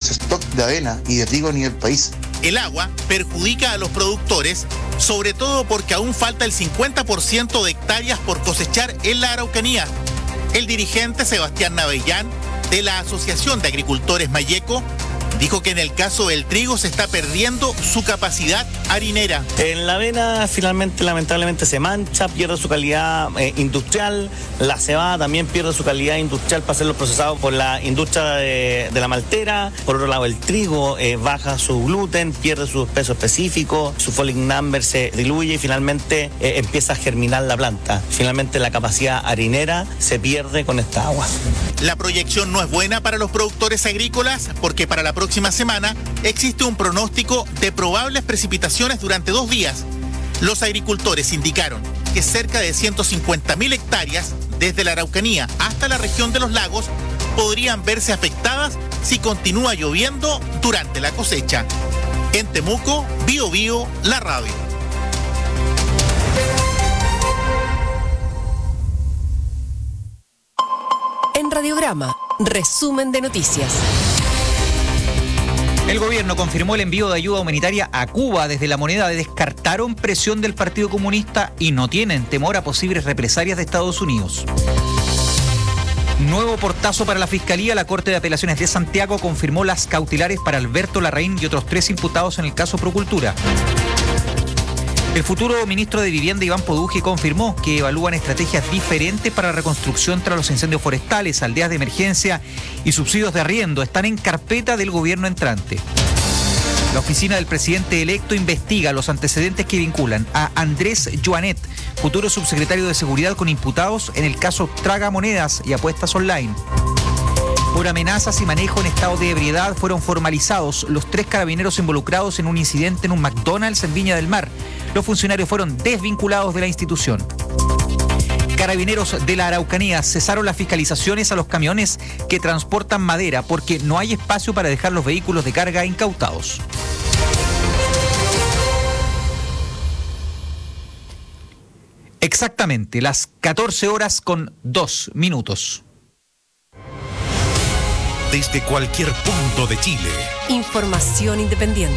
nuestro stock de avena y de trigo a nivel país. El agua perjudica a los productores, sobre todo porque aún falta el 50% de hectáreas por cosechar en la Araucanía. El dirigente Sebastián Navellán, de la Asociación de Agricultores Mayeco, dijo que en el caso del trigo se está perdiendo su capacidad harinera. En la avena finalmente lamentablemente se mancha, pierde su calidad industrial. La cebada también pierde su calidad industrial para serlo procesado por la industria de la maltera. Por otro lado, el trigo baja su gluten, pierde su peso específico, su folic number se diluye y finalmente empieza a germinar la planta. Finalmente la capacidad harinera se pierde con esta agua. La proyección no es buena para los productores agrícolas porque para la próxima semana existe un pronóstico de probables precipitaciones durante 2 días. Los agricultores indicaron que cerca de 150.000 hectáreas desde la Araucanía hasta la región de los lagos podrían verse afectadas si continúa lloviendo durante la cosecha. En Temuco, Bío Bío, la radio. En Radiograma, resumen de noticias. El gobierno confirmó el envío de ayuda humanitaria a Cuba. Desde La Moneda descartaron presión del Partido Comunista y no tienen temor a posibles represalias de Estados Unidos. Nuevo portazo para la Fiscalía. La Corte de Apelaciones de Santiago confirmó las cautelares para Alberto Larraín y otros 3 imputados en el caso Procultura. El futuro ministro de Vivienda, Iván Poduje, confirmó que evalúan estrategias diferentes para la reconstrucción tras los incendios forestales, aldeas de emergencia y subsidios de arriendo. Están en carpeta del gobierno entrante. La oficina del presidente electo investiga los antecedentes que vinculan a Andrés Joanet, futuro subsecretario de Seguridad, con imputados en el caso Tragamonedas y apuestas online. Por amenazas y manejo en estado de ebriedad fueron formalizados los 3 carabineros involucrados en un incidente en un McDonald's en Viña del Mar. Los funcionarios fueron desvinculados de la institución. Carabineros de la Araucanía cesaron las fiscalizaciones a los camiones que transportan madera porque no hay espacio para dejar los vehículos de carga incautados. Exactamente, las 14:02. Desde cualquier punto de Chile. Información independiente.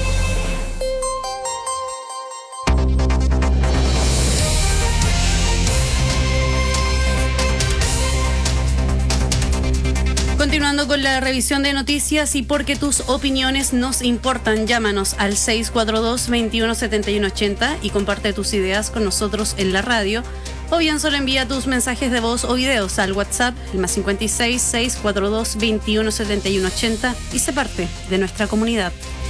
Continuando con la revisión de noticias y porque tus opiniones nos importan, llámanos al 642-217180 y comparte tus ideas con nosotros en la radio. O bien solo envía tus mensajes de voz o videos al WhatsApp, el +56 642 217180 y sé parte de nuestra comunidad.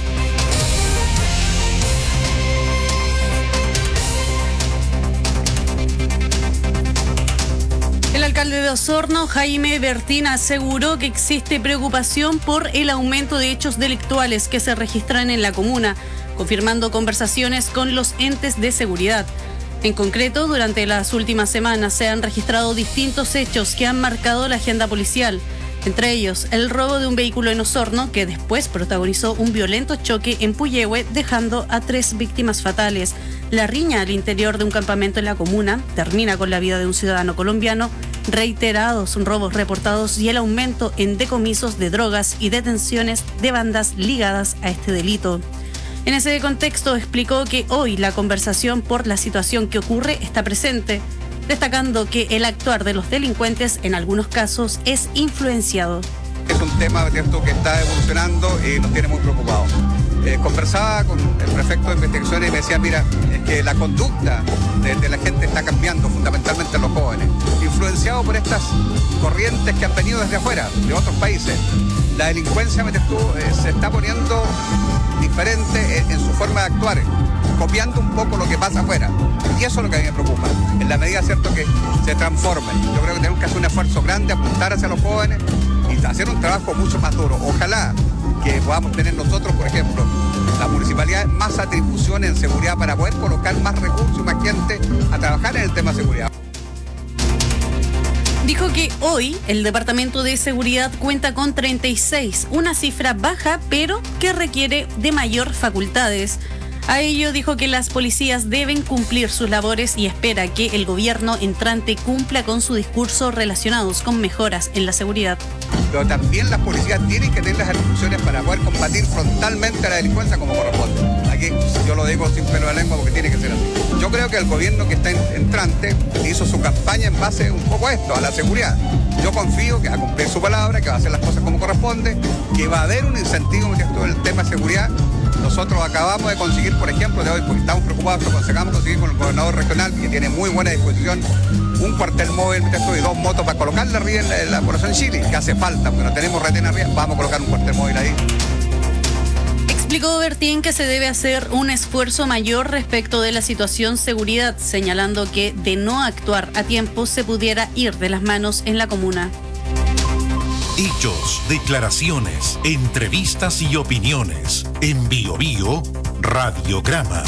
El alcalde de Osorno, Jaime Bertín, aseguró que existe preocupación por el aumento de hechos delictuales que se registran en la comuna, confirmando conversaciones con los entes de seguridad. En concreto, durante las últimas semanas se han registrado distintos hechos que han marcado la agenda policial. Entre ellos, el robo de un vehículo en Osorno, que después protagonizó un violento choque en Puyehue, dejando a 3 víctimas fatales. La riña al interior de un campamento en la comuna termina con la vida de un ciudadano colombiano, reiterados robos reportados y el aumento en decomisos de drogas y detenciones de bandas ligadas a este delito. En ese contexto explicó que hoy la conversación por la situación que ocurre está presente, destacando que el actuar de los delincuentes en algunos casos es influenciado. Es un tema, ¿cierto?, que está evolucionando y nos tiene muy preocupados. Conversaba con el prefecto de investigaciones y me decía, mira, es que la conducta de la gente está cambiando, fundamentalmente los jóvenes, influenciado por estas corrientes que han venido desde afuera, de otros países. La delincuencia, se está poniendo diferente en su forma de actuar, copiando un poco lo que pasa afuera. Y eso es lo que a mí me preocupa, en la medida, ¿cierto?, que se transformen. Yo creo que tenemos que hacer un esfuerzo grande, apuntar hacia los jóvenes y hacer un trabajo mucho más duro. Ojalá que podamos tener nosotros, por ejemplo, la municipalidad, más atribuciones en seguridad para poder colocar más recursos y más gente a trabajar en el tema de seguridad. Dijo que hoy el Departamento de Seguridad cuenta con 36, una cifra baja, pero que requiere de mayor facultades. A ello dijo que las policías deben cumplir sus labores y espera que el gobierno entrante cumpla con su discurso relacionados con mejoras en la seguridad. Pero también las policías tienen que tener las atribuciones para realmente la delincuencia como corresponde. Aquí yo lo digo sin pelo de lengua porque tiene que ser así. Yo creo que el gobierno que está entrante hizo su campaña en base un poco a esto, a la seguridad. Yo confío que va a cumplir su palabra, que va a hacer las cosas como corresponde, que va a haber un incentivo en esto del tema de seguridad. Nosotros acabamos de conseguir, por ejemplo, de hoy, porque estamos preocupados, pero conseguir con el gobernador regional, que tiene muy buena disposición, un cuartel móvil y 2 motos para colocarla arriba en la población de Chile, que hace falta, porque no tenemos retén arriba, vamos a colocar un cuartel móvil ahí. Explicó Bertín que se debe hacer un esfuerzo mayor respecto de la situación seguridad, señalando que de no actuar a tiempo se pudiera ir de las manos en la comuna. Hechos, declaraciones, entrevistas y opiniones. En Bio Bio, Radiograma.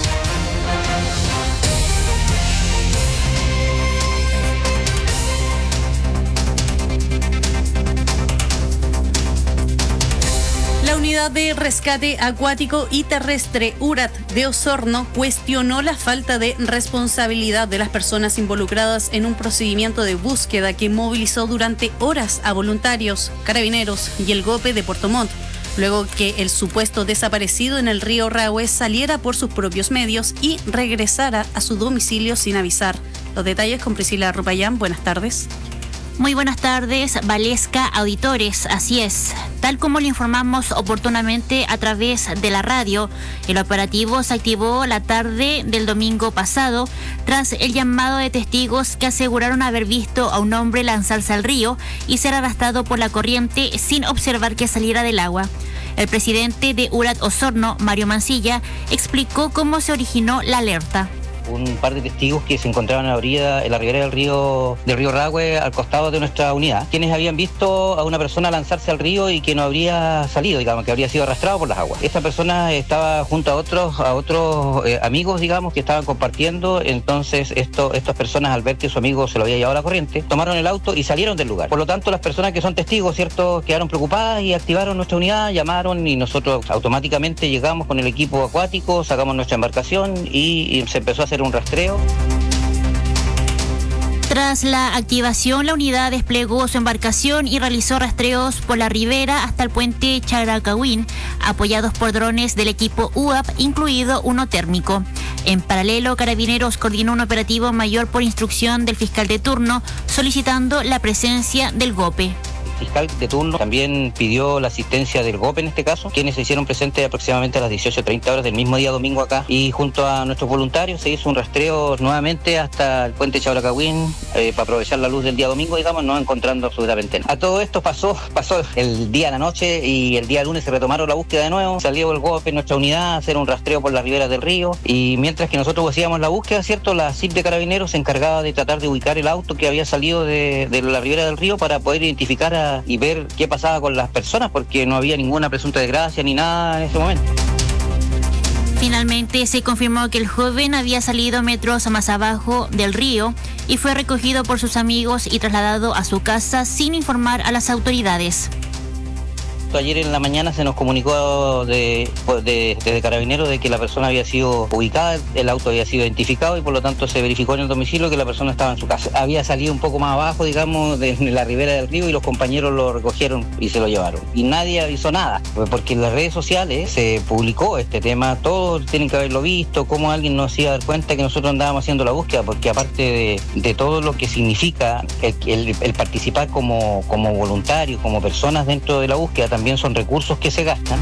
La unidad de rescate acuático y terrestre URAT de Osorno cuestionó la falta de responsabilidad de las personas involucradas en un procedimiento de búsqueda que movilizó durante horas a voluntarios, carabineros y el GOPE de Puerto Montt, luego que el supuesto desaparecido en el río Rahue saliera por sus propios medios y regresara a su domicilio sin avisar. Los detalles con Priscila Rupayán. Buenas tardes. Muy buenas tardes, Valesca, auditores. Así es, tal como le informamos oportunamente a través de la radio, el operativo se activó la tarde del domingo pasado tras el llamado de testigos que aseguraron haber visto a un hombre lanzarse al río y ser arrastrado por la corriente sin observar que saliera del agua. El presidente de URAT Osorno, Mario Mancilla, explicó cómo se originó la alerta. Un par de testigos que se encontraban en la ribera del río Rahue, al costado de nuestra unidad, quienes habían visto a una persona lanzarse al río y que no habría salido, digamos, que habría sido arrastrado por las aguas. Esta persona estaba junto a otros amigos, digamos, que estaban compartiendo. Entonces estas personas, al ver que su amigo se lo había llevado a la corriente, tomaron el auto y salieron del lugar. Por lo tanto, las personas que son testigos, ¿cierto?, quedaron preocupadas y activaron nuestra unidad, llamaron y nosotros automáticamente llegamos con el equipo acuático, sacamos nuestra embarcación y se empezó a hacer un rastreo. Tras la activación, la unidad desplegó su embarcación y realizó rastreos por la ribera hasta el puente Characagüín, apoyados por drones del equipo UAP, incluido uno térmico. En paralelo, Carabineros coordinó un operativo mayor por instrucción del fiscal de turno, solicitando la presencia del GOPE. Fiscal de turno también pidió la asistencia del GOPE en este caso, quienes se hicieron presentes aproximadamente a las 18:30 horas del mismo día domingo acá, y junto a nuestros voluntarios se hizo un rastreo nuevamente hasta el puente Chauracagüín para aprovechar la luz del día domingo, digamos, no encontrando absolutamente nada. A todo esto pasó el día a la noche y el día lunes se retomaron la búsqueda de nuevo, salió el GOPE, nuestra unidad, a hacer un rastreo por las riberas del río, y mientras que nosotros hacíamos la búsqueda, ¿cierto?, la CIP de Carabineros se encargaba de tratar de ubicar el auto que había salido de la ribera del río para poder identificar y ver qué pasaba con las personas, porque no había ninguna presunta desgracia ni nada en ese momento. Finalmente se confirmó que el joven había salido metros más abajo del río y fue recogido por sus amigos y trasladado a su casa sin informar a las autoridades. Ayer en la mañana se nos comunicó desde Carabineros de que la persona había sido ubicada, el auto había sido identificado y por lo tanto se verificó en el domicilio que la persona estaba en su casa. Había salido un poco más abajo, digamos, de la ribera del río, y los compañeros lo recogieron y se lo llevaron. Y nadie avisó nada, porque en las redes sociales se publicó este tema, todos tienen que haberlo visto, cómo alguien nos hacía dar cuenta que nosotros andábamos haciendo la búsqueda, porque aparte de todo lo que significa el participar como voluntarios, como personas dentro de la búsqueda, también son recursos que se gastan.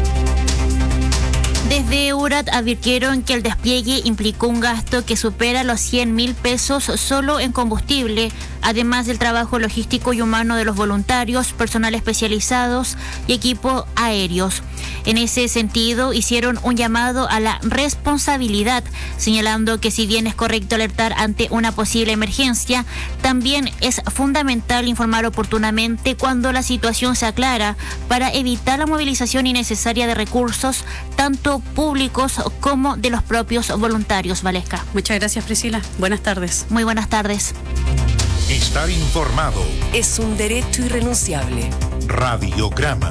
Desde URAT advirtieron que el despliegue implicó un gasto que supera los 100.000 pesos solo en combustible, además del trabajo logístico y humano de los voluntarios, personal especializados y equipos aéreos. En ese sentido, hicieron un llamado a la responsabilidad, señalando que si bien es correcto alertar ante una posible emergencia, también es fundamental informar oportunamente cuando la situación se aclara para evitar la movilización innecesaria de recursos, tanto públicos como de los propios voluntarios. Valesca. Muchas gracias, Priscila. Buenas tardes. Muy buenas tardes. Estar informado es un derecho irrenunciable. Radiograma.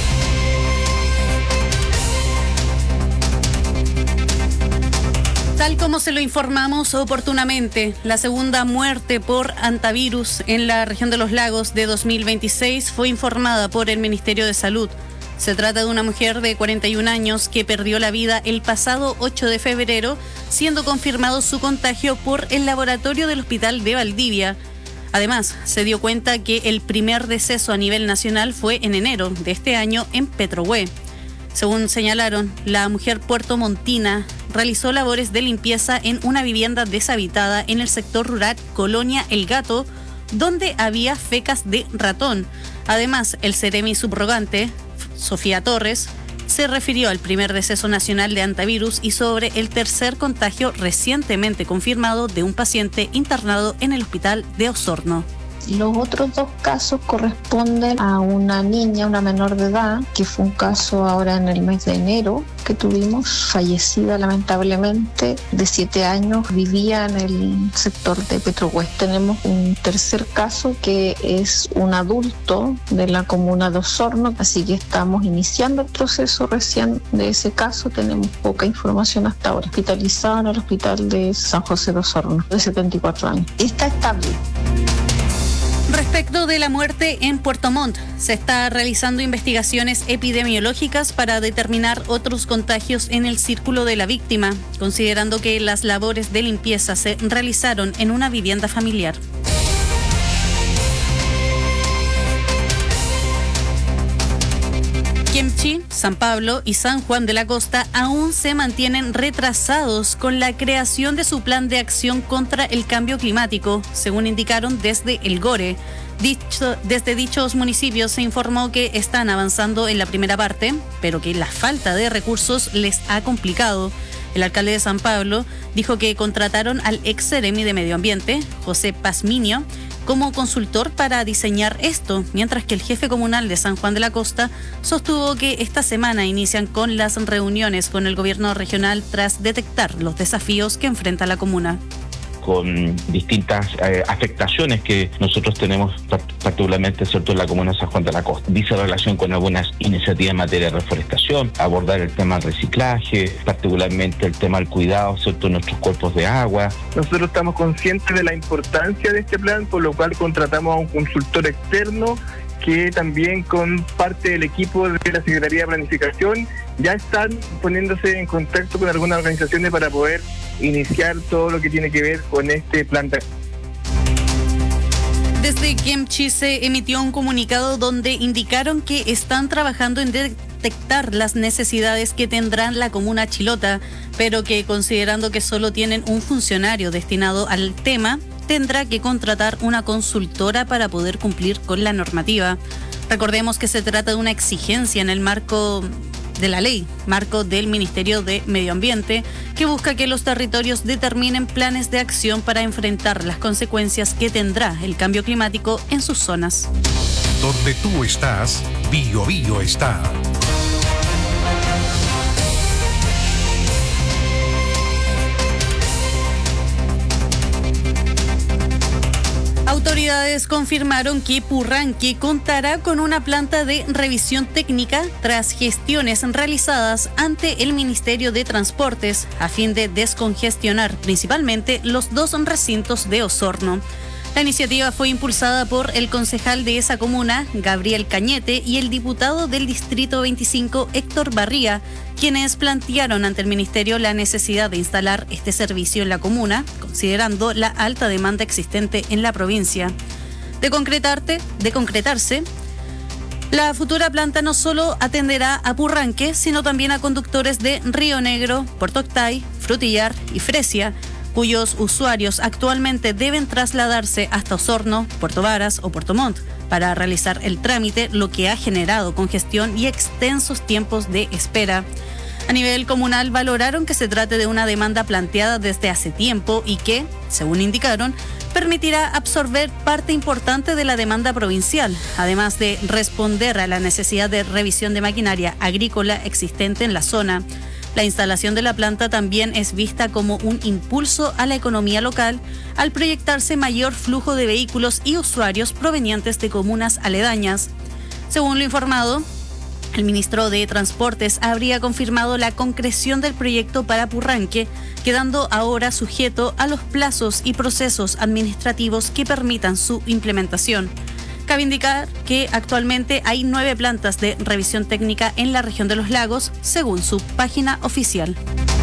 Tal Tal como se lo informamos oportunamente, la segunda muerte por hantavirus en la región de los lagos de 2026 fue informada por el Ministerio de Salud. Se trata de una mujer de 41 años que perdió la vida el pasado 8 de febrero, siendo confirmado su contagio por el laboratorio del Hospital de Valdivia. Además, se dio cuenta que el primer deceso a nivel nacional fue en enero de este año en Petrohue. Según señalaron, la mujer puertomontina realizó labores de limpieza en una vivienda deshabitada en el sector rural Colonia El Gato, donde había fecas de ratón. Además, el Seremi subrogante, Sofía Torres, se refirió al primer deceso nacional de hantavirus y sobre el tercer contagio recientemente confirmado de un paciente internado en el hospital de Osorno. Los otros 2 casos corresponden a una niña, una menor de edad, que fue un caso ahora en el mes de enero que tuvimos, fallecida lamentablemente, de 7 años, vivía en el sector de Petrohue. Tenemos un tercer caso que es un adulto de la comuna de Osorno, así que estamos iniciando el proceso recién de ese caso, tenemos poca información hasta ahora. Hospitalizado en el hospital de San José de Osorno, de 74 años. Está estable. Respecto de la muerte en Puerto Montt, se está realizando investigaciones epidemiológicas para determinar otros contagios en el círculo de la víctima, considerando que las labores de limpieza se realizaron en una vivienda familiar. Kemchi, San Pablo y San Juan de la Costa aún se mantienen retrasados con la creación de su plan de acción contra el cambio climático, según indicaron desde el GORE. Desde dichos municipios se informó que están avanzando en la primera parte, pero que la falta de recursos les ha complicado. El alcalde de San Pablo dijo que contrataron al ex Seremi de Medio Ambiente, José Pazmiño, como consultor para diseñar esto, mientras que el jefe comunal de San Juan de la Costa sostuvo que esta semana inician con las reuniones con el gobierno regional tras detectar los desafíos que enfrenta la comuna. Con distintas afectaciones que nosotros tenemos particularmente, ¿cierto?, en la comuna de San Juan de la Costa. Dice relación con algunas iniciativas en materia de reforestación, abordar el tema del reciclaje, particularmente el tema del cuidado, ¿cierto?, de nuestros cuerpos de agua. Nosotros estamos conscientes de la importancia de este plan, por lo cual contratamos a un consultor externo que también con parte del equipo de la Secretaría de Planificación ya están poniéndose en contacto con algunas organizaciones para poder iniciar todo lo que tiene que ver con este plan de acción. Desde Kemchi se emitió un comunicado donde indicaron que están trabajando en detectar las necesidades que tendrá la comuna chilota, pero que considerando que solo tienen un funcionario destinado al tema, tendrá que contratar una consultora para poder cumplir con la normativa. Recordemos que se trata de una exigencia en el marco de la ley, marco del Ministerio de Medio Ambiente, que busca que los territorios determinen planes de acción para enfrentar las consecuencias que tendrá el cambio climático en sus zonas. Donde tú estás, Bio Bio está. Autoridades confirmaron que Purranque contará con una planta de revisión técnica tras gestiones realizadas ante el Ministerio de Transportes a fin de descongestionar principalmente los 2 recintos de Osorno. La iniciativa fue impulsada por el concejal de esa comuna, Gabriel Cañete, y el diputado del Distrito 25, Héctor Barría, quienes plantearon ante el Ministerio la necesidad de instalar este servicio en la comuna, considerando la alta demanda existente en la provincia. De concretarse, la futura planta no solo atenderá a Purranque, sino también a conductores de Río Negro, Puerto Octay, Frutillar y Fresia, cuyos usuarios actualmente deben trasladarse hasta Osorno, Puerto Varas o Puerto Montt para realizar el trámite, lo que ha generado congestión y extensos tiempos de espera. A nivel comunal valoraron que se trate de una demanda planteada desde hace tiempo y que, según indicaron, permitirá absorber parte importante de la demanda provincial, además de responder a la necesidad de revisión de maquinaria agrícola existente en la zona. La instalación de la planta también es vista como un impulso a la economía local al proyectarse mayor flujo de vehículos y usuarios provenientes de comunas aledañas. Según lo informado, El ministro de Transportes habría confirmado la concreción del proyecto para Purranque, quedando ahora sujeto a los plazos y procesos administrativos que permitan su implementación. Cabe indicar que actualmente hay 9 plantas de revisión técnica en la región de los lagos, según su página oficial.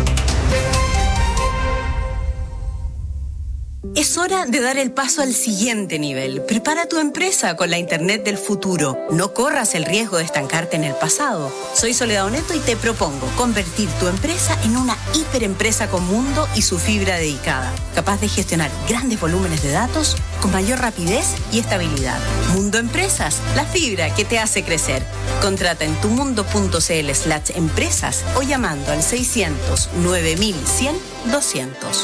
Es hora de dar el paso al siguiente nivel. Prepara tu empresa con la Internet del futuro. No corras el riesgo de estancarte en el pasado. Soy Soledad Oneto y te propongo convertir tu empresa en una hiperempresa con mundo y su fibra dedicada, capaz de gestionar grandes volúmenes de datos con mayor rapidez y estabilidad. Mundo Empresas, la fibra que te hace crecer. Contrata en tumundo.cl/empresas o llamando al 600 9100 200.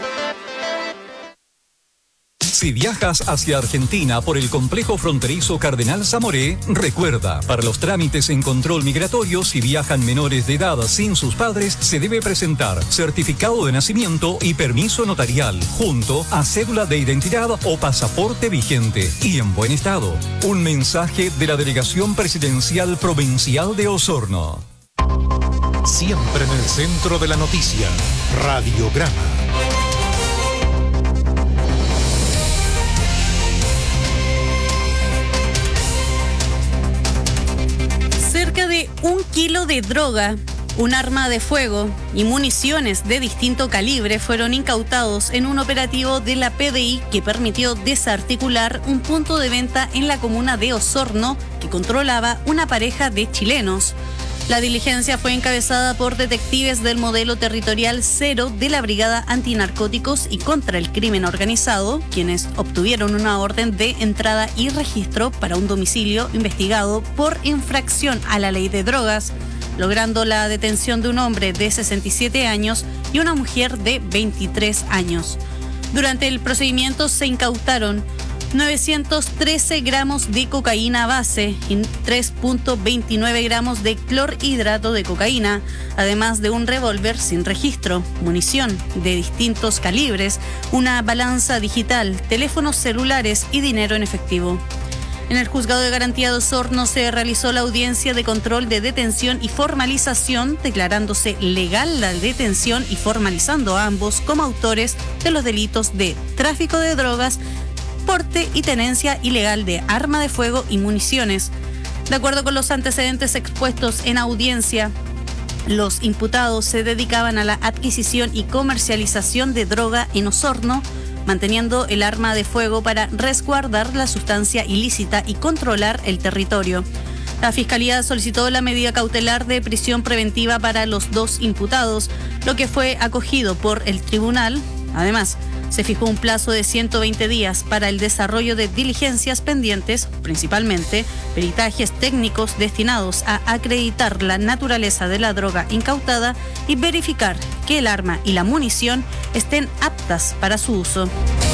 Si viajas hacia Argentina por el complejo fronterizo Cardenal Zamoré, recuerda, para los trámites en control migratorio, si viajan menores de edad sin sus padres, se debe presentar certificado de nacimiento y permiso notarial, junto a cédula de identidad o pasaporte vigente y en buen estado. Un mensaje de la Delegación Presidencial Provincial de Osorno. Siempre en el centro de la noticia, Radiograma. Cerca de 1 kilo de droga, un arma de fuego y municiones de distinto calibre fueron incautados en un operativo de la PDI que permitió desarticular un punto de venta en la comuna de Osorno que controlaba una pareja de chilenos. La diligencia fue encabezada por detectives del modelo territorial 0 de la Brigada Antinarcóticos y contra el Crimen Organizado, quienes obtuvieron una orden de entrada y registro para un domicilio investigado por infracción a la ley de drogas, logrando la detención de un hombre de 67 años y una mujer de 23 años. Durante el procedimiento se incautaron 913 gramos de cocaína base y 3.29 gramos de clorhidrato de cocaína, además de un revólver sin registro, munición de distintos calibres, una balanza digital, teléfonos celulares y dinero en efectivo. En el Juzgado de Garantía de Osorno se realizó la audiencia de control de detención y formalización, declarándose legal la detención y formalizando a ambos como autores de los delitos de tráfico de drogas, porte y tenencia ilegal de arma de fuego y municiones. De acuerdo con los antecedentes expuestos en audiencia, los imputados se dedicaban a la adquisición y comercialización de droga en Osorno, manteniendo el arma de fuego para resguardar la sustancia ilícita y controlar el territorio. La Fiscalía solicitó la medida cautelar de prisión preventiva para los 2 imputados, lo que fue acogido por el tribunal. Además, se fijó un plazo de 120 días para el desarrollo de diligencias pendientes, principalmente peritajes técnicos destinados a acreditar la naturaleza de la droga incautada y verificar que el arma y la munición estén aptas para su uso.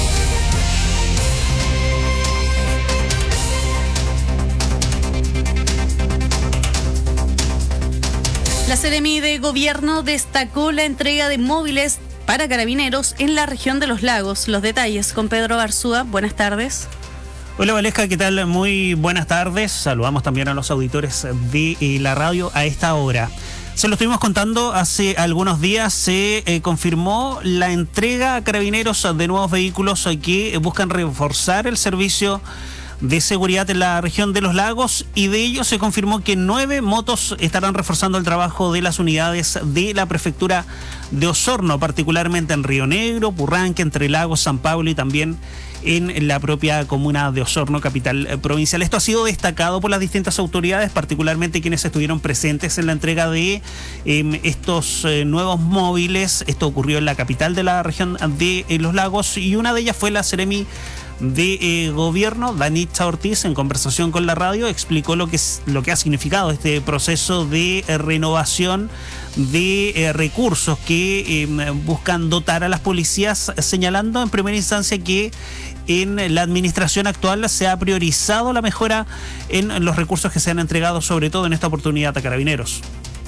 La Seremi de Gobierno destacó la entrega de móviles para carabineros en la región de los lagos. Los detalles con Pedro Barzúa. Buenas tardes. Hola Valesca, ¿qué tal? Muy buenas tardes. Saludamos también a los auditores de la radio a esta hora. Se lo estuvimos contando hace algunos días, se confirmó la entrega a carabineros de nuevos vehículos que buscan reforzar el servicio de seguridad en la región de los lagos, y de ello se confirmó que 9 motos estarán reforzando el trabajo de las unidades de la prefectura de Osorno, particularmente en Río Negro, Purranque, Entre Lagos, San Pablo y también en la propia comuna de Osorno, capital provincial. Esto ha sido destacado por las distintas autoridades, particularmente quienes estuvieron presentes en la entrega de estos nuevos móviles. Esto ocurrió en la capital de la región de los lagos, y una de ellas fue la Seremi de Gobierno. Danitza Ortiz, en conversación con la radio, explicó lo que ha significado este proceso de renovación de recursos que buscan dotar a las policías, señalando en primera instancia que en la administración actual se ha priorizado la mejora en los recursos que se han entregado, sobre todo en esta oportunidad, a carabineros.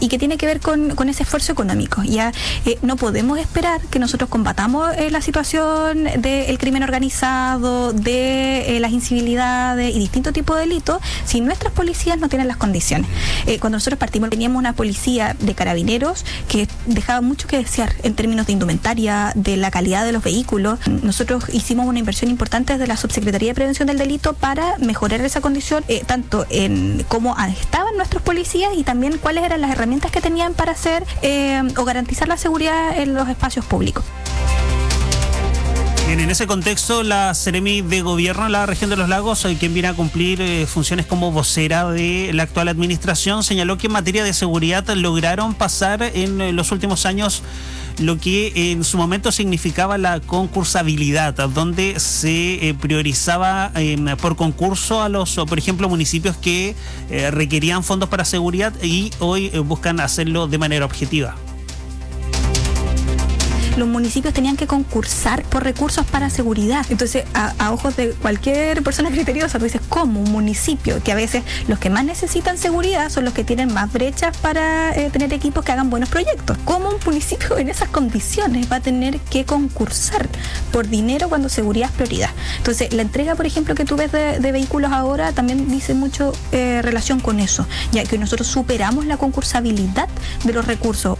y que tiene que ver con ese esfuerzo económico. Ya no podemos esperar que nosotros combatamos la situación del crimen organizado, de las incivilidades y distintos tipos de delitos si nuestras policías no tienen las condiciones. Cuando nosotros partimos teníamos una policía de carabineros que dejaba mucho que desear en términos de indumentaria, de la calidad de los vehículos. Nosotros hicimos una inversión importante desde la Subsecretaría de Prevención del Delito para mejorar esa condición, tanto en cómo estaban nuestros policías y también cuáles eran las herramientas que tenían para hacer o garantizar la seguridad en los espacios públicos. Bien, en ese contexto, la Seremi de Gobierno en la región de los Lagos, quien viene a cumplir funciones como vocera de la actual administración, señaló que en materia de seguridad lograron pasar en los últimos años lo que en su momento significaba la concursabilidad, donde se priorizaba por concurso a los, por ejemplo, municipios que requerían fondos para seguridad y hoy buscan hacerlo de manera objetiva. Los municipios tenían que concursar por recursos para seguridad. Entonces, a ojos de cualquier persona criteriosa, tú dices, ¿cómo un municipio? Que a veces los que más necesitan seguridad son los que tienen más brechas para tener equipos que hagan buenos proyectos. ¿Cómo un municipio en esas condiciones va a tener que concursar por dinero cuando seguridad es prioridad? Entonces, la entrega, por ejemplo, que tú ves de vehículos ahora también dice mucho relación con eso, ya que nosotros superamos la concursabilidad de los recursos.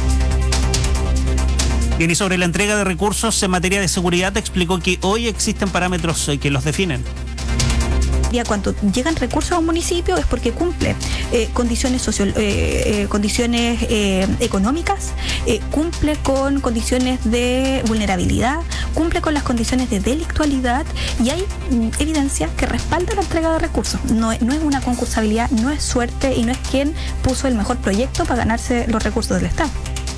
Bien, y sobre la entrega de recursos en materia de seguridad, explicó que hoy existen parámetros que los definen. Cuando llegan recursos a un municipio es porque cumple condiciones económicas, cumple con condiciones de vulnerabilidad, cumple con las condiciones de delictualidad y hay evidencia que respalda la entrega de recursos. No es una concursabilidad, no es suerte y no es quien puso el mejor proyecto para ganarse los recursos del Estado.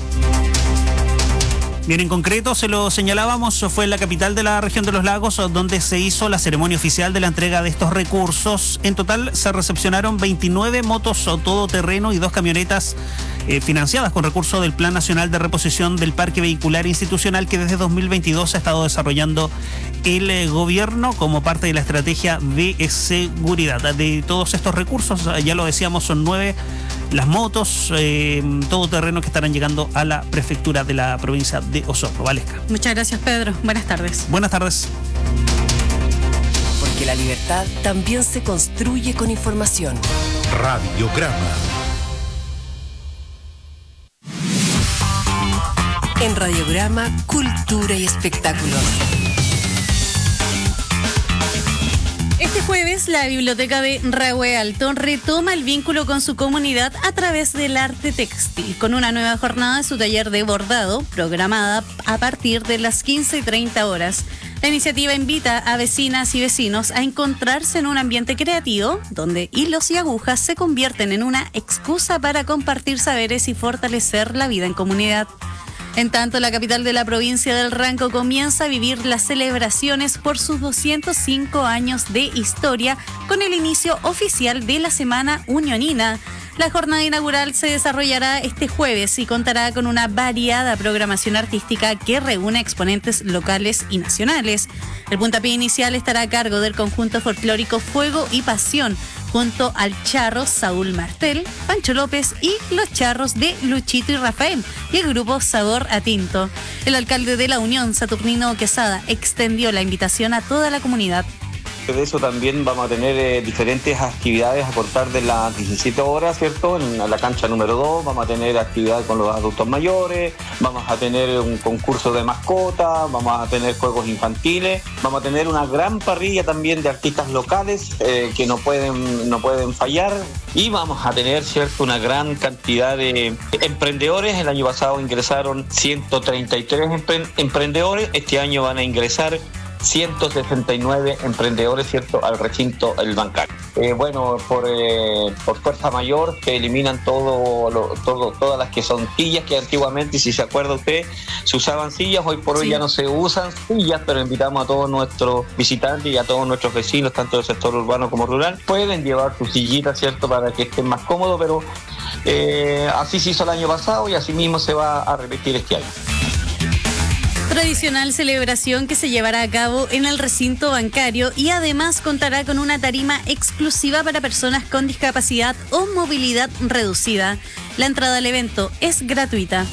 Bien, en concreto, se lo señalábamos, fue en la capital de la región de los Lagos donde se hizo la ceremonia oficial de la entrega de estos recursos. En total se recepcionaron 29 motos todoterreno y 2 camionetas financiadas con recursos del Plan Nacional de Reposición del Parque Vehicular Institucional que desde 2022 ha estado desarrollando el gobierno como parte de la estrategia de seguridad. De todos estos recursos, ya lo decíamos, son 9 las motos todoterreno que estarán llegando a la prefectura de la provincia de Osorno. Valesca. Muchas gracias, Pedro. Buenas tardes. Buenas tardes. Porque la libertad también se construye con información. Radiograma. En Radiograma, cultura y espectáculos. Este jueves, la biblioteca de Rahue Alto retoma el vínculo con su comunidad a través del arte textil, con una nueva jornada de su taller de bordado, programada a partir de las 15:30 horas. La iniciativa invita a vecinas y vecinos a encontrarse en un ambiente creativo, donde hilos y agujas se convierten en una excusa para compartir saberes y fortalecer la vida en comunidad. En tanto, la capital de la provincia del Ranco comienza a vivir las celebraciones por sus 205 años de historia con el inicio oficial de la Semana Unionina. La jornada inaugural se desarrollará este jueves y contará con una variada programación artística que reúne exponentes locales y nacionales. El puntapié inicial estará a cargo del conjunto folclórico Fuego y Pasión, junto al charro Saúl Martel, Pancho López y los charros de Luchito y Rafael y el grupo Sabor a Tinto. El alcalde de La Unión, Saturnino Quesada, extendió la invitación a toda la comunidad. De eso también vamos a tener diferentes actividades a contar de las 17 horas, ¿cierto? En la cancha número 2 vamos a tener actividades con los adultos mayores, vamos a tener un concurso de mascotas, vamos a tener juegos infantiles, vamos a tener una gran parrilla también de artistas locales que no pueden fallar y vamos a tener, ¿cierto?, una gran cantidad de emprendedores. El año pasado ingresaron 133 emprendedores, este año van a ingresar 169 emprendedores, ¿cierto?, al recinto el bancario. Por fuerza mayor se eliminan todas las que son sillas, que antiguamente, si se acuerda usted, se usaban sillas, hoy por hoy ya no se usan sillas, pero invitamos a todos nuestros visitantes y a todos nuestros vecinos, tanto del sector urbano como rural, pueden llevar sus sillitas, ¿cierto?, para que estén más cómodos, pero así se hizo el año pasado y así mismo se va a repetir este año. Tradicional celebración que se llevará a cabo en el recinto bancario y además contará con una tarima exclusiva para personas con discapacidad o movilidad reducida. La entrada al evento es gratuita.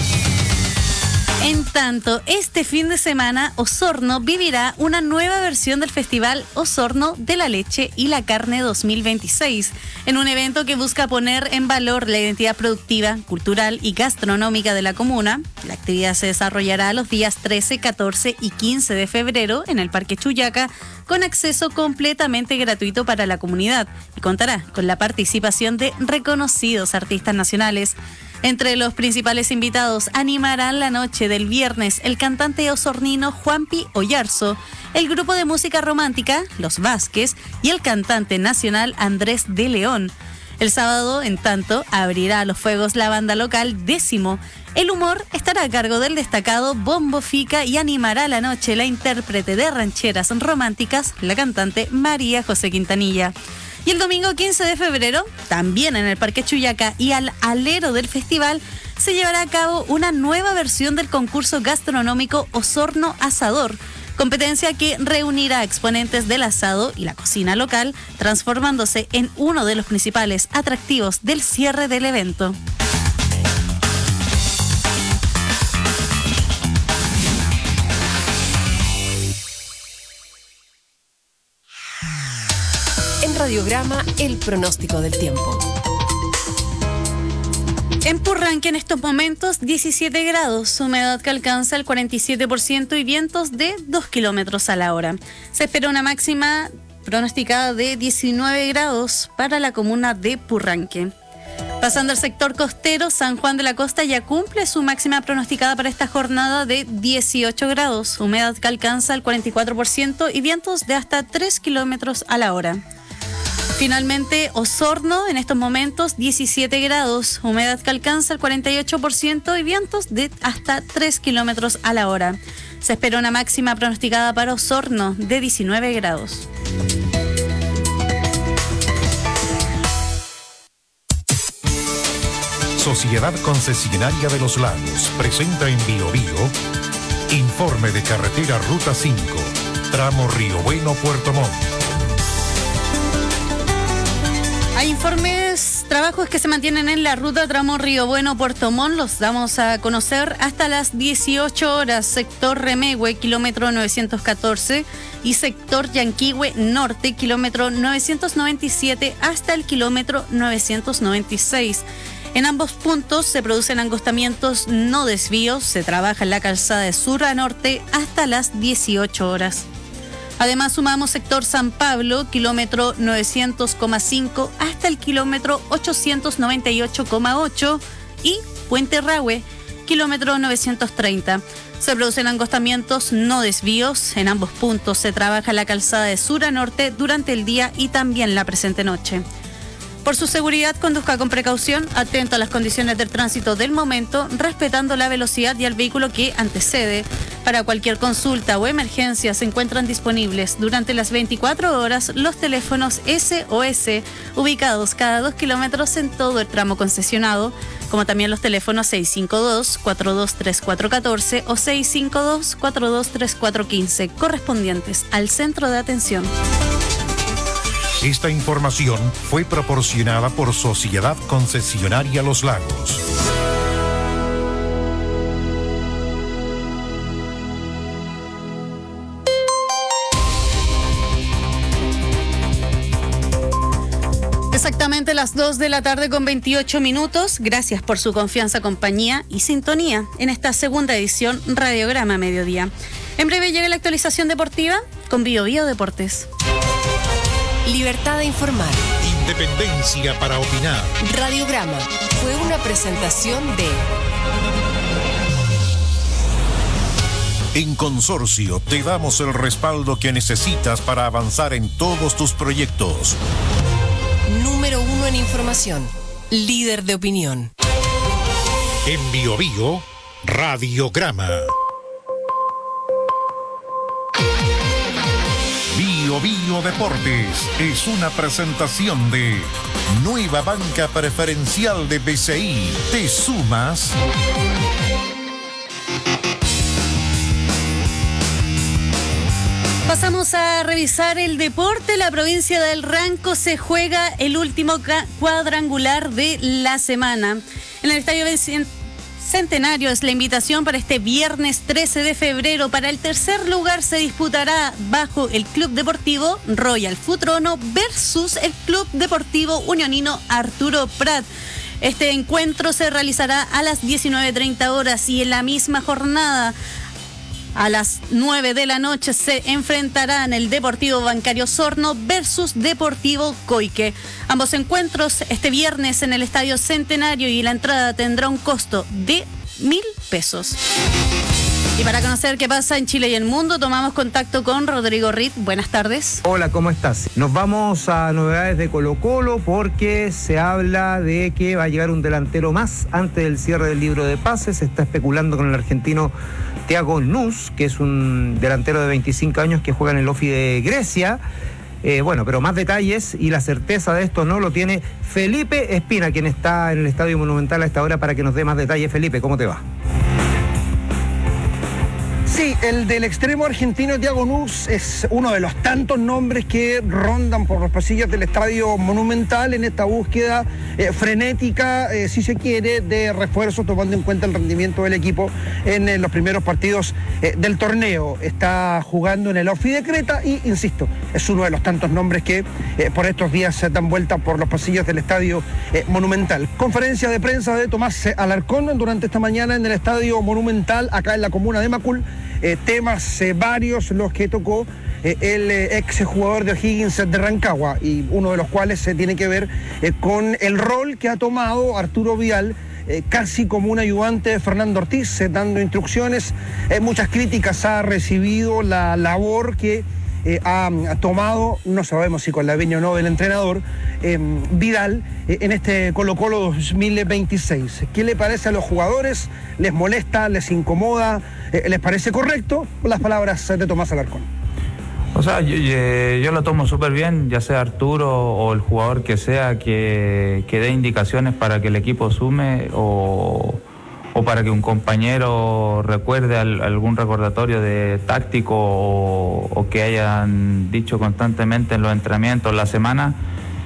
En tanto, este fin de semana Osorno vivirá una nueva versión del Festival Osorno de la Leche y la Carne 2026, en un evento que busca poner en valor la identidad productiva, cultural y gastronómica de la comuna. La actividad se desarrollará los días 13, 14 y 15 de febrero en el Parque Chuyaca, con acceso completamente gratuito para la comunidad y contará con la participación de reconocidos artistas nacionales. Entre los principales invitados animarán la noche del viernes el cantante osornino Juanpi Oyarzo, el grupo de música romántica Los Vázquez y el cantante nacional Andrés de León. El sábado, en tanto, abrirá a los fuegos la banda local Décimo. El humor estará a cargo del destacado Bombo Fica y animará la noche la intérprete de rancheras románticas, la cantante María José Quintanilla. Y el domingo 15 de febrero, también en el Parque Chuyaca y al alero del festival, se llevará a cabo una nueva versión del concurso gastronómico Osorno Asador, competencia que reunirá exponentes del asado y la cocina local, transformándose en uno de los principales atractivos del cierre del evento. En Radiograma, el pronóstico del tiempo. En Purranque en estos momentos 17 grados, humedad que alcanza el 47% y vientos de 2 kilómetros a la hora. Se espera una máxima pronosticada de 19 grados para la comuna de Purranque. Pasando al sector costero, San Juan de la Costa ya cumple su máxima pronosticada para esta jornada de 18 grados, humedad que alcanza el 44% y vientos de hasta 3 kilómetros a la hora. Finalmente, Osorno, en estos momentos 17 grados, humedad que alcanza el 48% y vientos de hasta 3 kilómetros a la hora. Se espera una máxima pronosticada para Osorno de 19 grados. Sociedad Concesionaria de los Lagos presenta en Biobío informe de carretera Ruta 5, tramo Río Bueno, Puerto Montt. Hay informes, trabajos que se mantienen en la ruta tramo Río Bueno, Puerto Montt. Los damos a conocer hasta las 18 horas. Sector Remehue, kilómetro 914 y sector Yanquihue Norte, kilómetro 997 hasta el kilómetro 996. En ambos puntos se producen angostamientos, no desvíos. Se trabaja en la calzada de sur a norte hasta las 18 horas. Además, sumamos sector San Pablo, kilómetro 900,5 hasta el kilómetro 898,8 y Puente Rahue, kilómetro 930. Se producen angostamientos, no desvíos. En ambos puntos se trabaja la calzada de sur a norte durante el día y también la presente noche. Por su seguridad, conduzca con precaución, atento a las condiciones del tránsito del momento, respetando la velocidad y al vehículo que antecede. Para cualquier consulta o emergencia se encuentran disponibles durante las 24 horas los teléfonos SOS, ubicados cada 2 kilómetros en todo el tramo concesionado, como también los teléfonos 652-423414 o 652-423415, correspondientes al centro de atención. Esta información fue proporcionada por Sociedad Concesionaria Los Lagos. Exactamente las 2 de la tarde con 28 minutos. Gracias por su confianza, compañía y sintonía en esta segunda edición Radiograma Mediodía. En breve llega la actualización deportiva con Biobío Deportes. Libertad de informar. Independencia para opinar. Radiograma fue una presentación de... En Consorcio te damos el respaldo que necesitas para avanzar en todos tus proyectos. Número 1 en información. Líder de opinión. En Biobío, Radiograma. Biobío Deportes es una presentación de Nueva Banca Preferencial de BCI. ¿Te sumas? Pasamos a revisar el deporte. La provincia del Ranco se juega el último cuadrangular de la semana. En el Estadio Centenario es la invitación para este viernes 13 de febrero. Para el tercer lugar se disputará bajo el Club Deportivo Royal Futrono versus el Club Deportivo Unionino Arturo Prat. Este encuentro se realizará a las 19:30 horas y en la misma jornada a las 9 de la noche se enfrentarán el Deportivo Bancario Osorno versus Deportivo Coique. Ambos encuentros este viernes en el Estadio Centenario y la entrada tendrá un costo de 1.000 pesos. Y para conocer qué pasa en Chile y el mundo, tomamos contacto con Rodrigo Ritt. Buenas tardes. Hola, ¿cómo estás? Nos vamos a novedades de Colo-Colo porque se habla de que va a llegar un delantero más antes del cierre del libro de pases. Se está especulando con el argentino Thiago Nusz, que es un delantero de 25 años que juega en el OFI de Grecia. Pero más detalles y la certeza de esto no lo tiene Felipe Espina, quien está en el Estadio Monumental a esta hora para que nos dé más detalles. Felipe, ¿cómo te va? Sí, el del extremo argentino Thiago Nusz es uno de los tantos nombres que rondan por los pasillos del Estadio Monumental en esta búsqueda frenética, si se quiere, de refuerzos, tomando en cuenta el rendimiento del equipo en los primeros partidos del torneo. Está jugando en el OFI de Creta y, insisto, es uno de los tantos nombres que por estos días se dan vuelta por los pasillos del Estadio Monumental. Conferencia de prensa de Tomás Alarcón durante esta mañana en el Estadio Monumental, acá en la comuna de Macul. Temas varios los que tocó el ex jugador de O'Higgins de Rancagua, y uno de los cuales se tiene que ver con el rol que ha tomado Arturo Vidal, casi como un ayudante de Fernando Ortiz, dando instrucciones. Muchas críticas ha recibido la labor que ha tomado, no sabemos si con la venia o no del entrenador, Vidal en este Colo-Colo 2026. ¿Qué le parece a los jugadores? ¿Les molesta? ¿Les incomoda? ¿Les parece correcto? Las palabras de Tomás Alarcón. O sea, yo lo tomo súper bien, ya sea Arturo o el jugador que sea, que dé indicaciones para que el equipo sume o para que un compañero recuerde algún recordatorio de táctico o que hayan dicho constantemente en los entrenamientos la semana.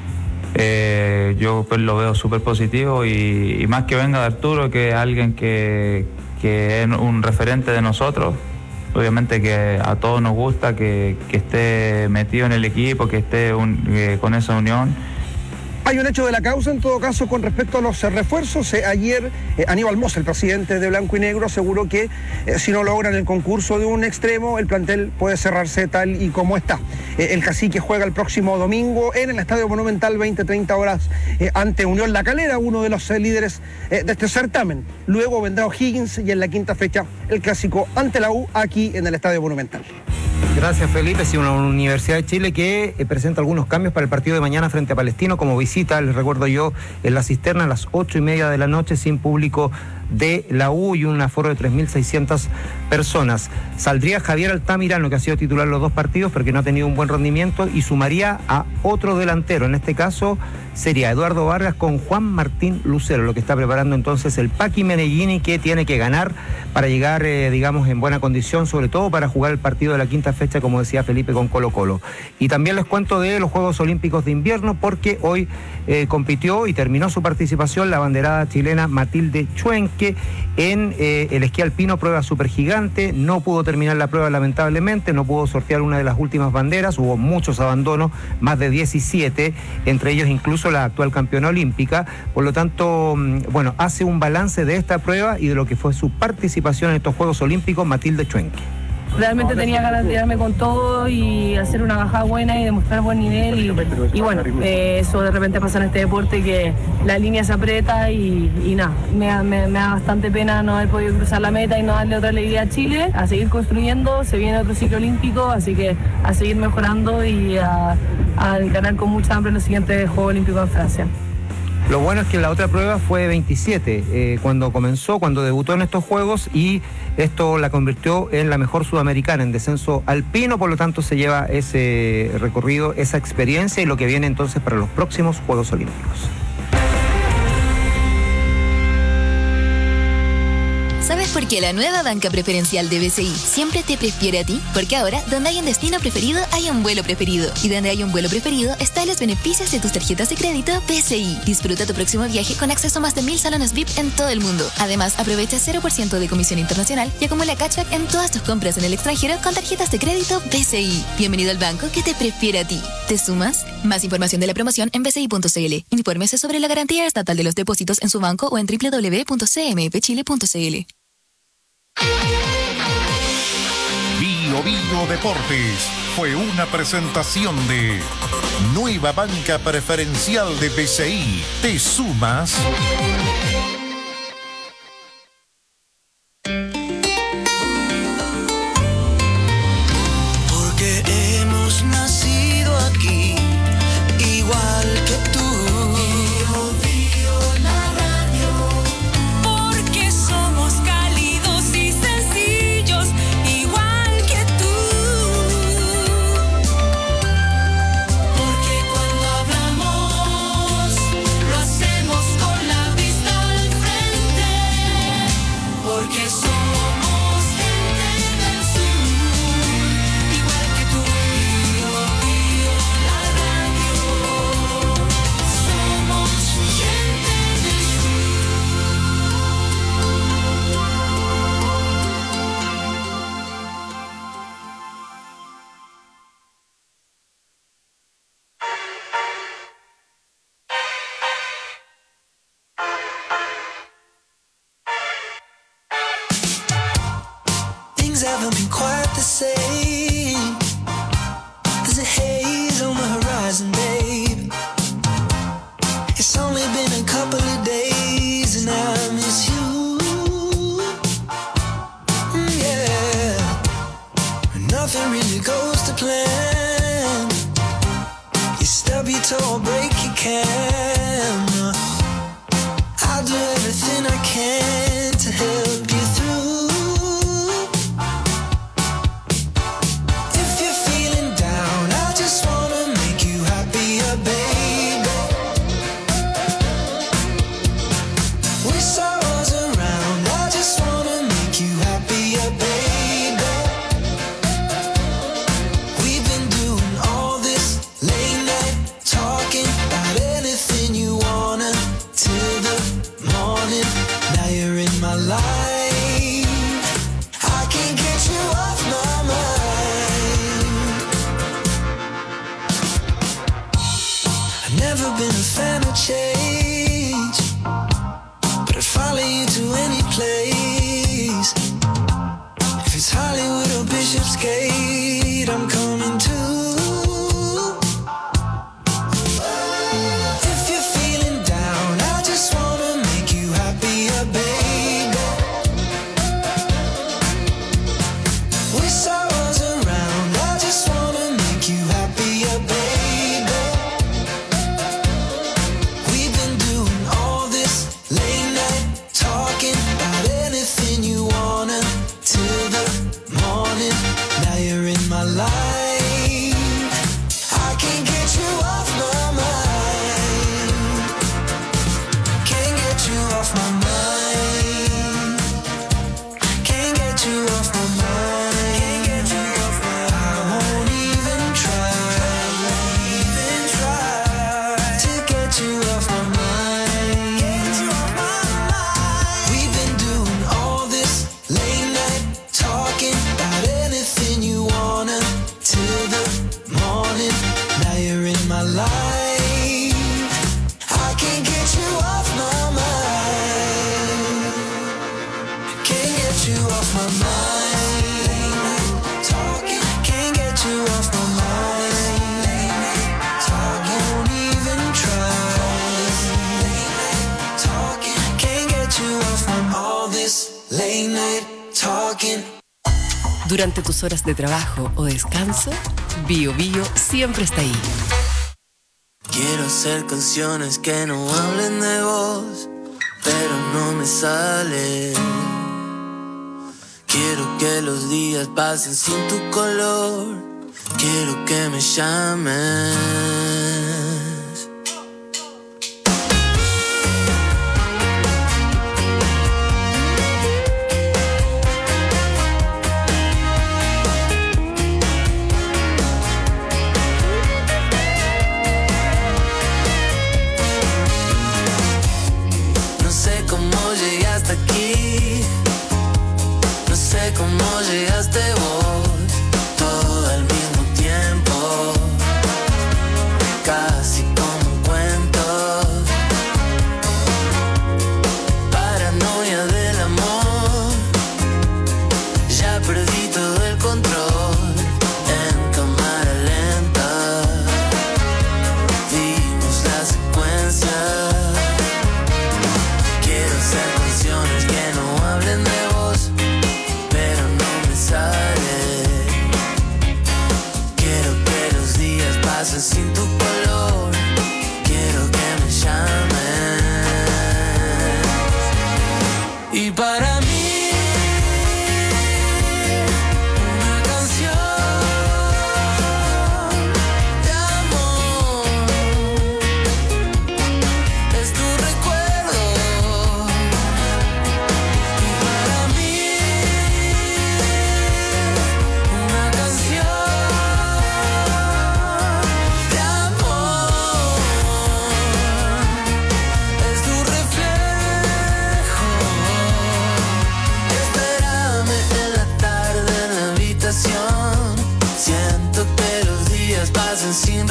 Yo pues lo veo súper positivo y más que venga de Arturo, que es alguien que es un referente de nosotros. Obviamente que a todos nos gusta que esté metido en el equipo, que esté con esa unión. Hay un hecho de la causa, en todo caso, con respecto a los refuerzos. Ayer Aníbal Mosa, el presidente de Blanco y Negro, aseguró que si no logran el concurso de un extremo, el plantel puede cerrarse tal y como está. El Cacique juega el próximo domingo en el Estadio Monumental, 20-30 horas, ante Unión La Calera, uno de los líderes de este certamen. Luego vendrá O'Higgins y en la quinta fecha el clásico ante la U, aquí en el Estadio Monumental. Gracias, Felipe. Sí, una Universidad de Chile que presenta algunos cambios para el partido de mañana frente a Palestino. Como visita, les recuerdo yo, en la Cisterna a las 8:30 de la noche, sin público de la U y un aforo de 3.600 personas. Saldría Javier Altamirano, que ha sido titular los dos partidos, pero que no ha tenido un buen rendimiento, y sumaría a otro delantero. En este caso sería Eduardo Vargas con Juan Martín Lucero, lo que está preparando entonces el Paqui Meneghini, que tiene que ganar para llegar, en buena condición, sobre todo para jugar el partido de la quinta fecha, como decía Felipe, con Colo-Colo. Y también les cuento de los Juegos Olímpicos de Invierno, porque hoy compitió y terminó su participación la abanderada chilena Matilde Chuenque en el esquí alpino, prueba supergigante. No pudo terminar la prueba, lamentablemente, no pudo sortear una de las últimas banderas, hubo muchos abandonos, más de 17, entre ellos incluso la actual campeona olímpica. Por lo tanto, hace un balance de esta prueba y de lo que fue su participación en estos Juegos Olímpicos Matilde Chuenque. Realmente tenía ganas de tirarme con todo y hacer una bajada buena y demostrar buen nivel y bueno, eso de repente pasa en este deporte, que la línea se aprieta y nada, me da bastante pena no haber podido cruzar la meta y no darle otra alegría a Chile. A seguir construyendo, se viene otro ciclo olímpico, así que a seguir mejorando y a ganar con mucha hambre en los siguientes Juegos Olímpicos en Francia. Lo bueno es que la otra prueba fue 27, cuando debutó en estos Juegos, y esto la convirtió en la mejor sudamericana en descenso alpino. Por lo tanto se lleva ese recorrido, esa experiencia y lo que viene entonces para los próximos Juegos Olímpicos. ¿Sabes porque la nueva banca preferencial de BCI siempre te prefiere a ti, porque ahora, donde hay un destino preferido, hay un vuelo preferido. Y donde hay un vuelo preferido, están los beneficios de tus tarjetas de crédito BCI. Disfruta tu próximo viaje con acceso a más de 1000 salones VIP en todo el mundo. Además, aprovecha 0% de comisión internacional y acumula cashback en todas tus compras en el extranjero con tarjetas de crédito BCI. Bienvenido al banco que te prefiere a ti. ¿Te sumas? Más información de la promoción en bci.cl. Infórmese sobre la garantía estatal de los depósitos en su banco o en www.cmfchile.cl. Bio Bio Deportes fue una presentación de Nueva Banca Preferencial de BCI. ¿Te sumas? Porque hemos nacido aquí, igual que tú. Haven't been quite the same. There's a haze on the horizon, babe. It's only been a couple of days and I miss you. Yeah, nothing really goes to plan. You stub your toe or break your camera. I'll do everything I can to help you through. Been a fan of change, but I'd follow you to any place. If it's Hollywood or Bishopsgate, I'm coming too. If you're feeling down, I just wanna make you happier, baby. Wish I was around, I just wanna make you happier, baby. Durante tus horas de trabajo o descanso, Bio Bio siempre está ahí. Quiero hacer canciones que no hablen de vos, pero no me sale. Quiero que los días pasen sin tu color. Quiero que me llames.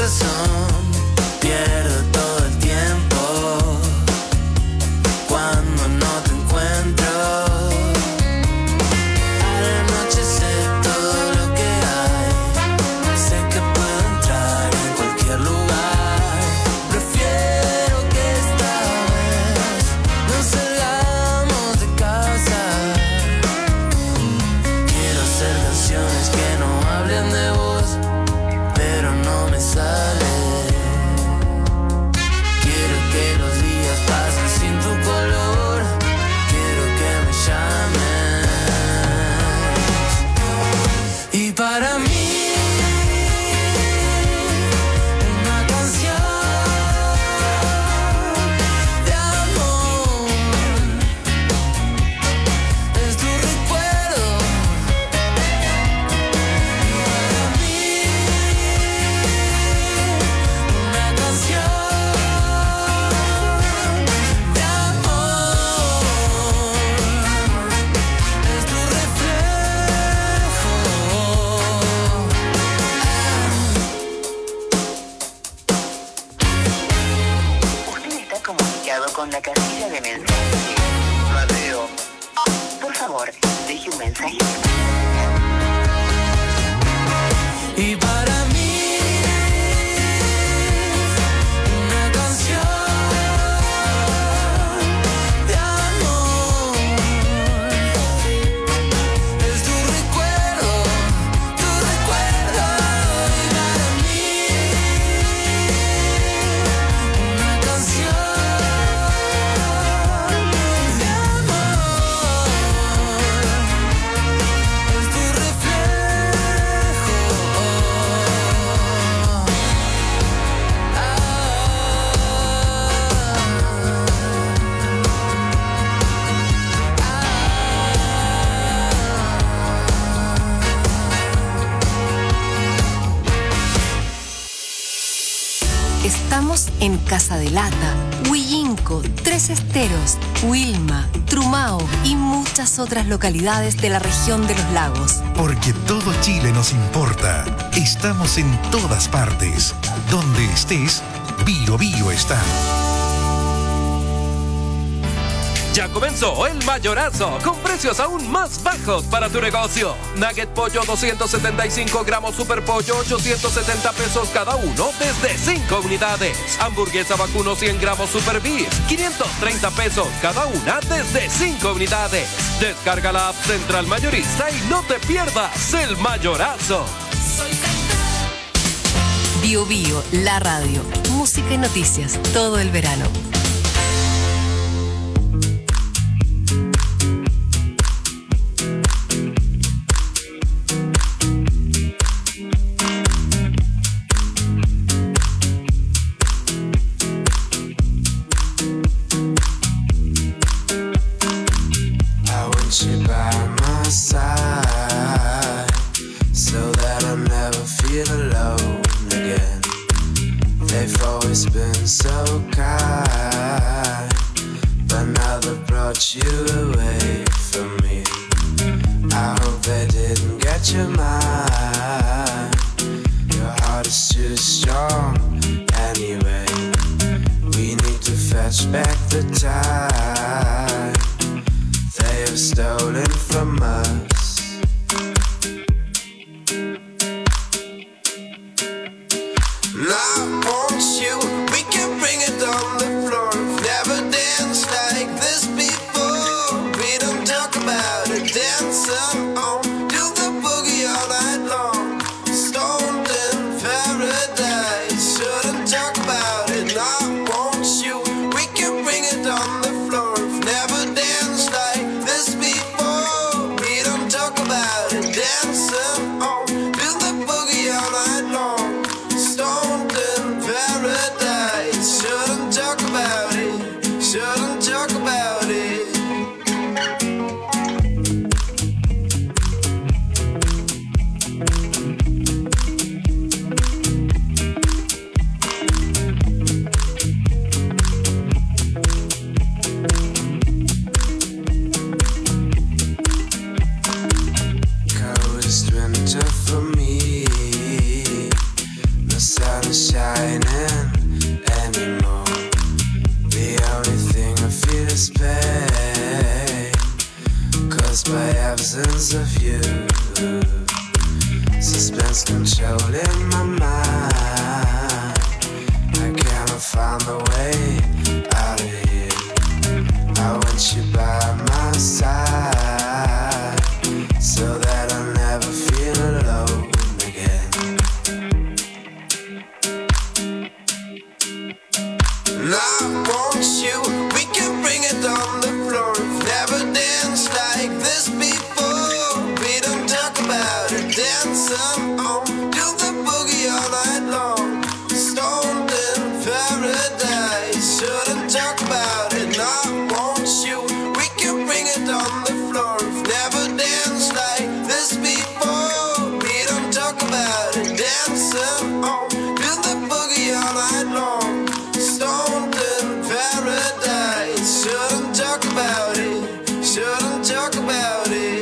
razón, pierdo todo el tiempo cuando no te encuentro. Al anochecer todo lo que hay, sé que puedo entrar en cualquier lugar. Prefiero que esta vez no salgamos de casa. Quiero hacer canciones que no hablen de vos, pero no me sale. Quiero que los días pasen sin tu color. Quiero que me llames. Y para mí una canción de amor es tu recuerdo. Para mí una canción de amor es tu reflejo. Usted está comunicado con la casilla de mensajes. Radio. Por favor, deje un mensaje. Y para mí una canción de amor es tu recuerdo, tu recuerdo. Y para mí una canción de amor es tu reflejo. Estamos en Casa de Lata, Huillinco, Tres Esteros, Huilma, Trumao y muchas otras localidades de la región de los lagos. Porque todo Chile nos importa. Estamos en todas partes. Donde estés, Bio Bio está. Ya comenzó el mayorazo, con precios aún más bajos para tu negocio. Nugget pollo 275 gramos, super pollo 870 pesos cada uno desde 5 unidades. Hamburguesa vacuno 100 gramos super beef, 530 pesos cada una desde 5 unidades. Descarga la app Central Mayorista y no te pierdas el mayorazo. Bio Bio, la radio, música y noticias todo el verano. I want you by my side, so that I'll never feel alone again. They've always been so kind, but now they've brought you away from me. I hope they didn't get your mind. Your heart is too strong anyway. We need to fetch back the time they have stolen from us. And I want you, we can bring it on the floor. Never danced like this before. We don't talk about it, dance on. Do the boogie all night long. Stoned in paradise, shouldn't talk about it. And I want you, we can bring it on the floor. Never danced like this before. We don't absence of you. Suspense controlling my mind. I cannot find the way out of here. I want you by my side, so that I'll never feel alone again. And I want you, we can bring it on the floor. Never danced like this before. We don't talk about it, dancing on, do the boogie all night long. Stoned in paradise, shouldn't talk about it. And I want you, we can bring it on the floor. Never danced like this before. We don't talk about it, dancing on, do the boogie all night long. Stoned in paradise, shouldn't talk about it, shouldn't talk about it.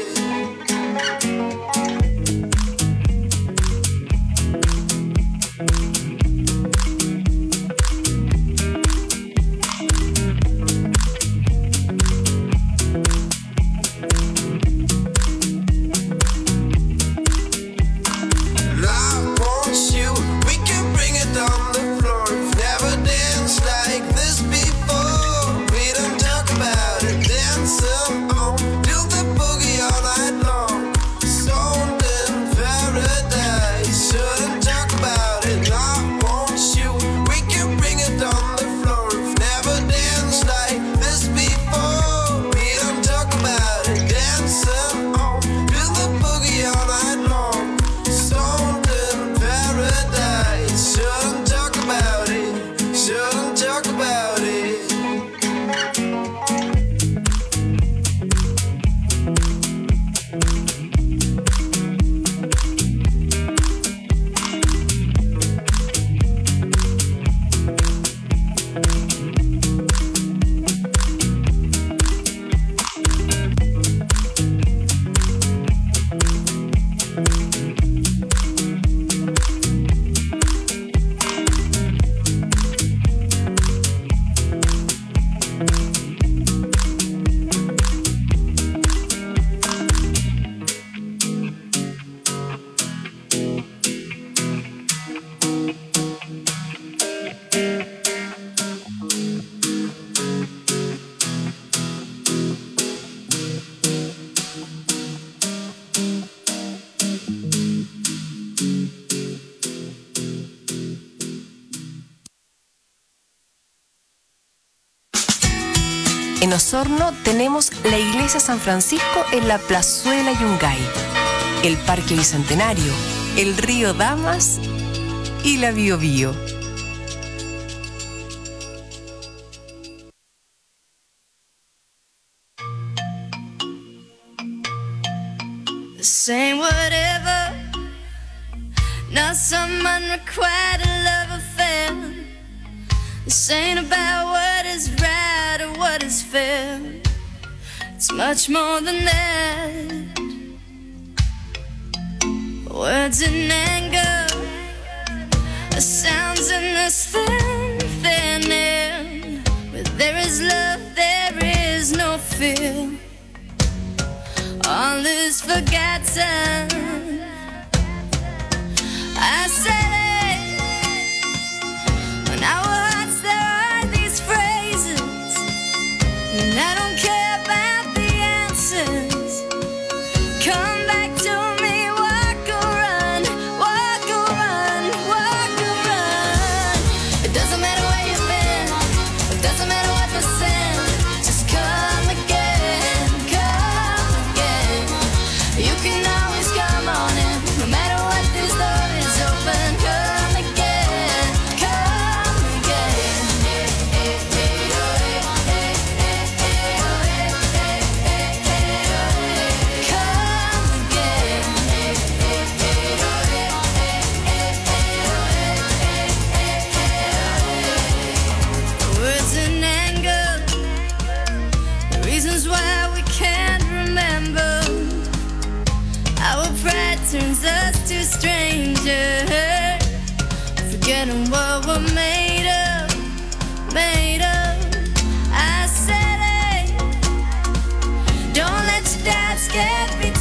And I want you, we can bring it on the floor. Never danced like this before. We don't talk about it, dancing on, do the boogie all night long. Stoned in paradise, shouldn't talk about it. And I want you, we can bring it on the floor. Never danced like this before. We don't talk about it, dancing on, do the boogie all night long. Stoned in paradise, shouldn't talk about it, shouldn't talk about it. En Osorno tenemos la Iglesia San Francisco en la Plazuela Yungay, el Parque Bicentenario, el Río Damas y la Biobío. Saying whatever, not some unrequited love affair. This ain't about what is right or what is fair. It's much more than that. Words in anger, sounds in this thin air. Where there is love, there is no fear. All is forgotten. I said it. On our hearts there are these phrases, and I don't care about the answers. Come back to me, walk or run, walk or run, walk or run. It doesn't matter where you've been, it doesn't matter what the sin. Just come again, come again. You can always come on in, no matter what this door is open. Come again, come again. Words in anger, the reasons why we can't remember. Our pride turns us to strangers, forgetting what we're made of, made of. I said it, don't let your doubts get between.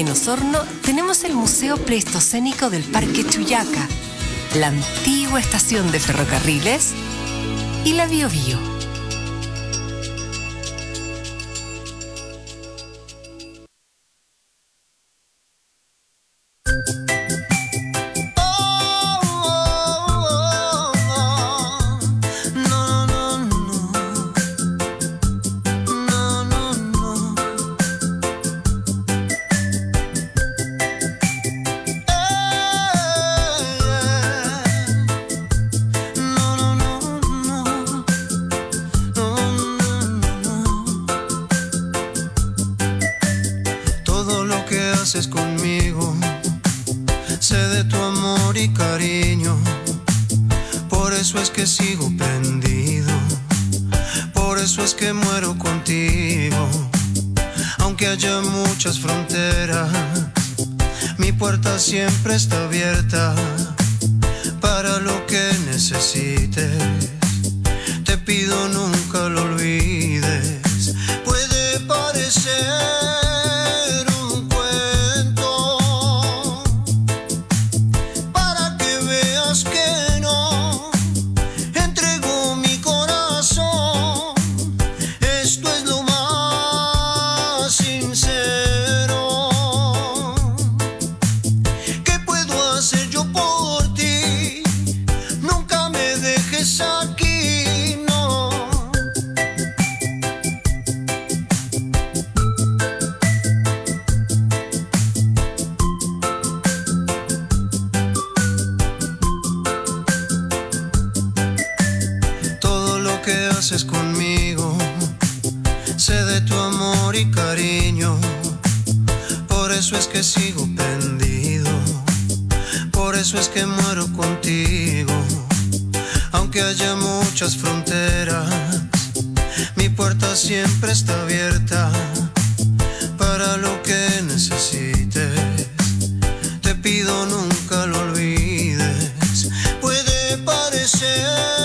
En Osorno tenemos el Museo Pleistocénico del Parque Chuyaca, la antigua estación de ferrocarriles y la Biobío. Conmigo, sé de tu amor y cariño, por eso es que sigo prendido, por eso es que muero contigo, aunque haya muchas fronteras, mi puerta siempre está abierta, para lo que necesites, te pido nunca lo olvides, puede parecer conmigo, sé de tu amor y cariño, por eso es que sigo prendido, por eso es que muero contigo, aunque haya muchas fronteras, mi puerta siempre está abierta, para lo que necesites, te pido nunca lo olvides, puede parecer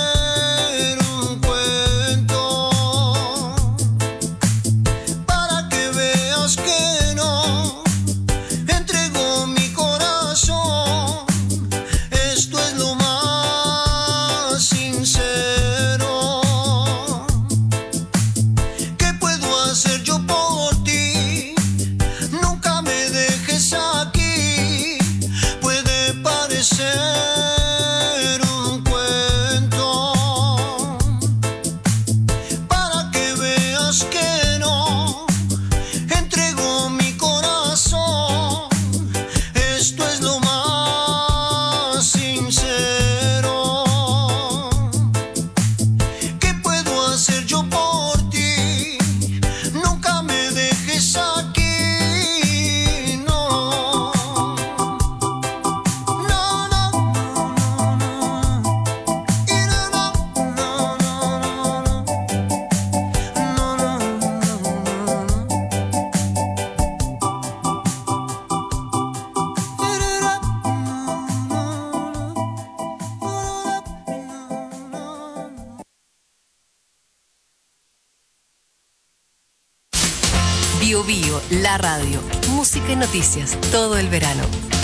Biobío, la radio, música y noticias, todo el verano.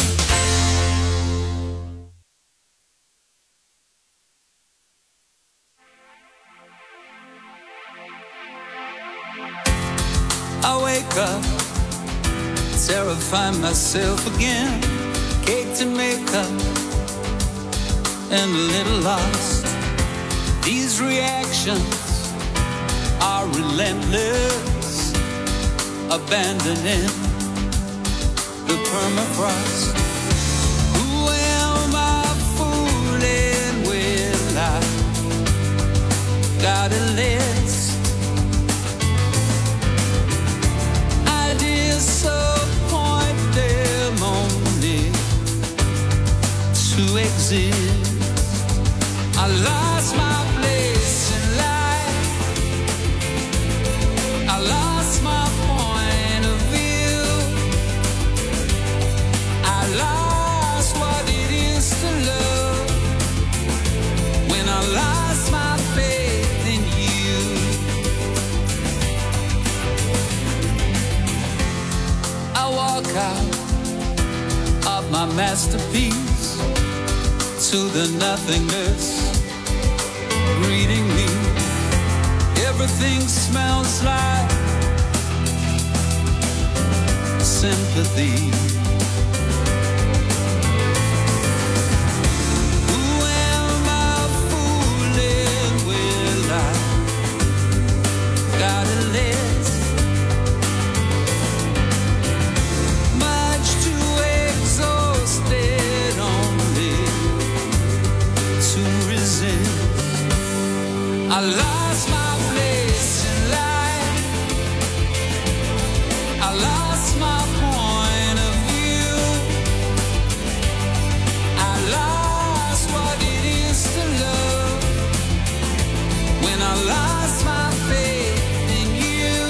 I wake up, terrify myself again, cake to make up, and a little lost. These reactions are relentless, abandoning the permafrost. Who am I fooling with? I got a list. I disappoint them only to exist. I lost my place in life. I lost my point of view. I lost what it is to love when I lost my faith in you. masterpiece to the nothingness greeting me. Everything smells like sympathy. Who am I fooling? Will I gotta let much too exhausted only to resist. I lost my place in life. I lost my point of view. I lost what it is to love when I lost my faith in you.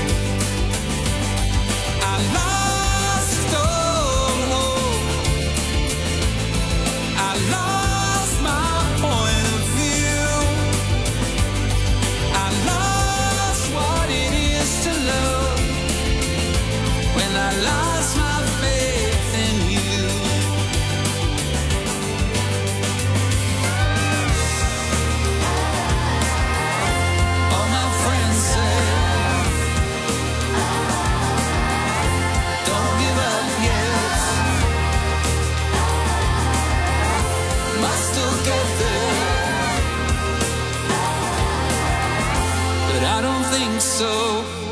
I lost all hope. I lost my point of view. I lost what it is to love when I lost my faith in you. All my friends say, don't give up yet. Must still get there, but I don't think so.